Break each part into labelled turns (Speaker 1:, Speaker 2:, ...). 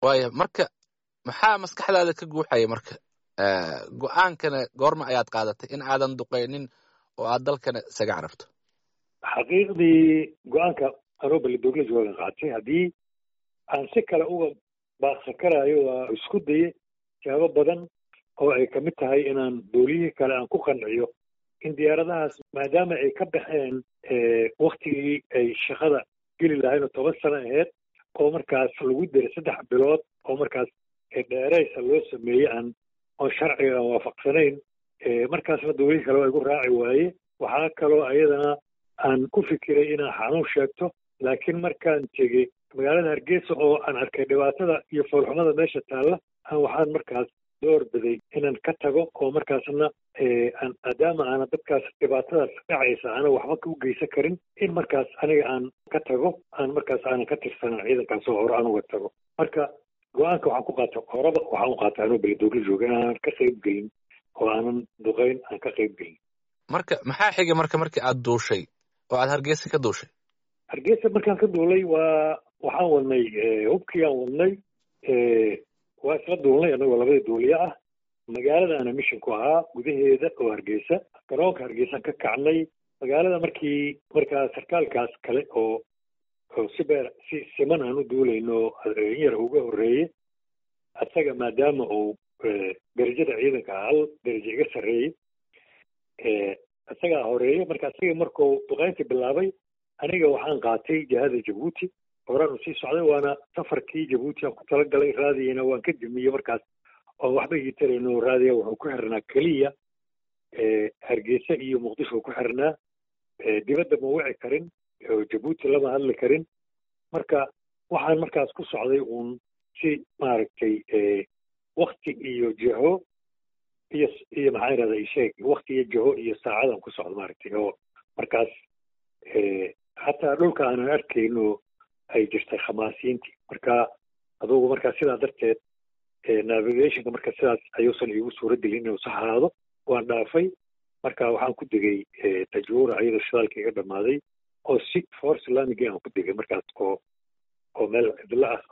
Speaker 1: waaya marka maxaa maskaxdaada ka guuxaya marka go-aankana goorma ayaad qaadatay in aadan duqeynin oo aad dalkana isaga cararto?
Speaker 2: xaqiiqdii go-aanka anoo balidogle joogan qaatay haddii aan si kale uga baaqsan karaayo waa isku daye jaabo badan oo ay kamid tahay inaan dowliyihii kale aan ku qanciyo in diyaaradahaas maadaama ay ka baxeen waktigii ay shaqada geli lahayn oo 10 sano aheyd oo markaas lagu diray 3 bilood oo markaas dheeraysa loo sameeyey oon sharciga aan waafaqsanayn markaasna dowlihii kale waa igu raaci waaye. waxaa kaloo ayadana aan ku fikiray inaan xanuun sheegto, laakiin markaan tegey magaalada hargeysa oo aan arkay dhibaatada iyo foolxumada meesha taalla waxaan markaas door biday inaan ka tago oo markaasna maadaama aana dadkaas dhibaatadaas dhacaysa aanan waxba u geysan karin in markaas aniga aan ka tago markaas aanan ka tirsanan ciidankaas oo hore aan uga tago. marka go-aanka waxaan ku qaata horaba waxaan u qaatay anoo belidogle jooga inaanan ka qayb gelin oo aanan duqeyn aan ka qayb gelin.
Speaker 1: marka maxaa xigay markii aad duushay oo aad hargeysa ka duushay?
Speaker 2: hargeysa markaan ka duulay waxaan wadnay hubkii aan wadnay waa isla duulnay anagoo labada duuliye ah. magaalada ana mission ku ahaa gudaheeda oo hargeysa, garoonka hargeysaan ka kacnay. magaalada markaa sarkaalkaas kale oo si siman aan u duulayno yar uga horreeye asaga maadaama uu darajada ciidanka hal darajo iga sarreeyey isagaa horeeye. marka isaga markuu duqeyntii bilaabay aniga waxaan qaatay jihada jabuuti horaan u sii socday, waana safarkii jabuuti aan ku talagalay. raadiyana waan ka dimiyey markaas oo waxba ii tarayno. raadiya wuxuu ku xirnaa keliya hargeysa iyo muqdisho ku xirnaa, dibadda ma wici karin oo jabuuti lama hadli karin. marka waxaan markaas ku socday uun si maaragtay wakti iyo jiho iyo maxaa irahda isheeg wakti iyo jiho iyo saacadan ku socdo maaragtay oo markaas xataa dhulka aanan arkayno ay jirtay khamaasiyiintii. marka adugu markaa sidaa darteed navigationka marka sidaas ayuusan iigu suura gelin inuu sax ahaado. waan dhaafay marka waxaan ku degay tajuura ayadoo shidaalka iga dhammaaday oo si for islaamigii aan ku degay markaas oo meel cidlo ah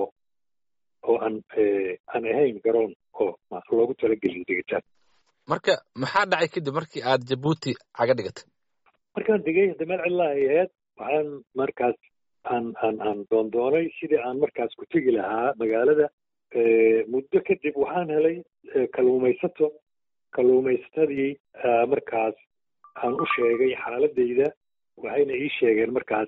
Speaker 2: oo aan ahayn garoon oo loogu talagelin degitaan.
Speaker 1: marka maxaa dhacay kadib markii aad jabuuti caga dhigatay?
Speaker 2: markaan degay hadda meel cidla ay ahayd waxaan markaas aan doondoonay sidii aan markaas ku tegi lahaa magaalada. muddo kadib waxaan helay kalluumaysatadii markaas aan u sheegay xaaladayda. waxayna ii sheegeen markaas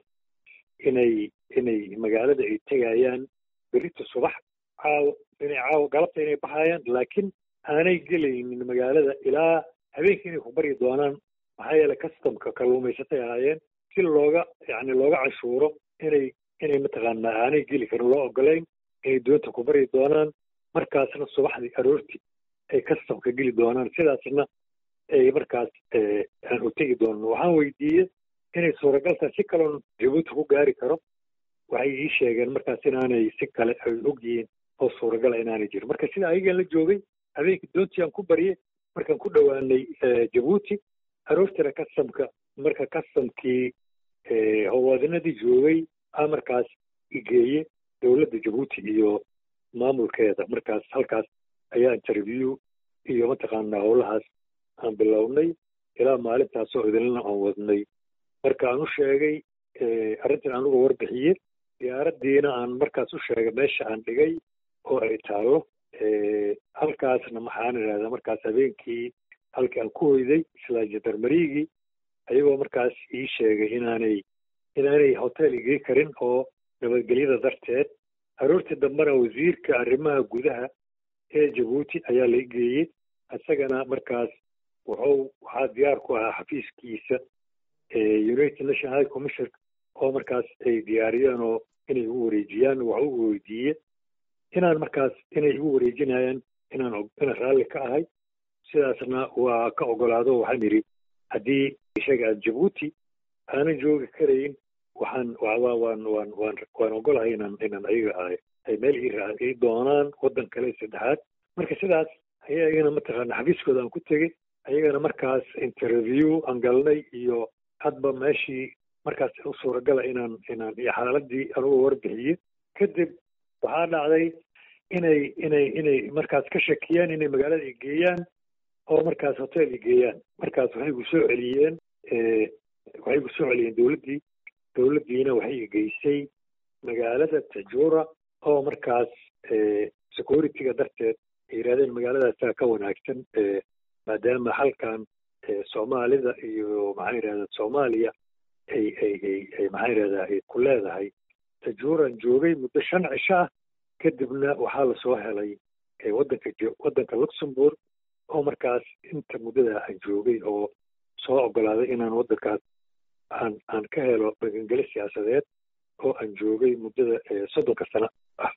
Speaker 2: inay magaalada ay tegayaan berito subax caawa galabta inay baxayaan, laakiin aanay gelaynin magaalada ilaa habeenkii inay ku baryi doonaan. maxaa yeelay customka kalluumaysatay ahaayeen si looga canshuuro inay mataqaanaa aanay geli karin loo ogolayn, inay doonta ku baryi doonaan. markaasna subaxdii aroortii ay customka geli doonaan, sidaasna ay markaas aan u tegi doono. waxaan weydiiyey inay suuragaltaa si kaloon jabuuti ku gaari karo. waxay ii sheegeen markaas inaanay si kale ay og yihiin oo suuragala inaanay jirin. marka sida ayagaan la joogay habeenkii doontii aan ku baryey markaan ku dhowaanay jabuuti aroortina customkii howlwadinadii joogay markaas igeeye dowladda jabuuti iyo maamulkeeda. markaas halkaas ayaa interview iyo mataqaanaa howlahaas aan bilownay ilaa maalintaasoo idinlana aan wadnay. marka aan u sheegay arrintan aan uga warbixiyey, diyaaraddiina aan markaas u sheegay meesha aan dhigay oo ay taallo. halkaasna maxaan idhahdaa markaas habeenkii halkii aan ku hoyday isla jandarmeriigii ayagoo markaas ii sheegay inaanay hotel igii karin oo nabadgelyada darteed. aroortii dambena wasiirka arrimaha gudaha ee jabuuti ayaa la geeyey. isagana markaas waxaa diyaar ku ahaa xafiiskiisa United Nations High Commission oo markaas ay diyaariyeen oo inay igu wareejiyaan. waxa u weydiiyey inay igu wareejinayaan inaan raalli ka ahay. sidaasna waa ka ogolaado. waxaan yidhi haddii isaga aan jabuuti aanan joogi karayn waan ogolahay inaan ayaga ay meel ii doonaan waddan kale saddexaad. marka sidaas ayagana mataqaana xafiiskooda aan ku tegey. ayagana markaas interview aan galnay iyo hadba meeshii markaas u suuragala inaan iyo xaaladii anugu warbixiyey. kadib waxaa dhacday inay markaas ka shakiyaan inay magaalada ay geeyaan oo markaas hotel ay geeyaan. markaas waxay gu soo celiyeen dowladdiina waxay geysay magaalada Tajura oo markaas security-ga darteed ay yidhahdeen magaaladaasaa ka wanaagsan maadaama halkan soomaalida iyo maxaa yidhahdaa soomaaliya ay maxaa yidhahdaa ay ku leedahay. Tajuran joogay muddo 5 cisho ah, kadibna waxaa lasoo helay waddanka Luxembourg oo markaas inta muddada aan joogay oo soo ogolaaday inaan waddankaas aan ka helo magangeli siyaasadeed oo aan joogay muddada 30 sano ah.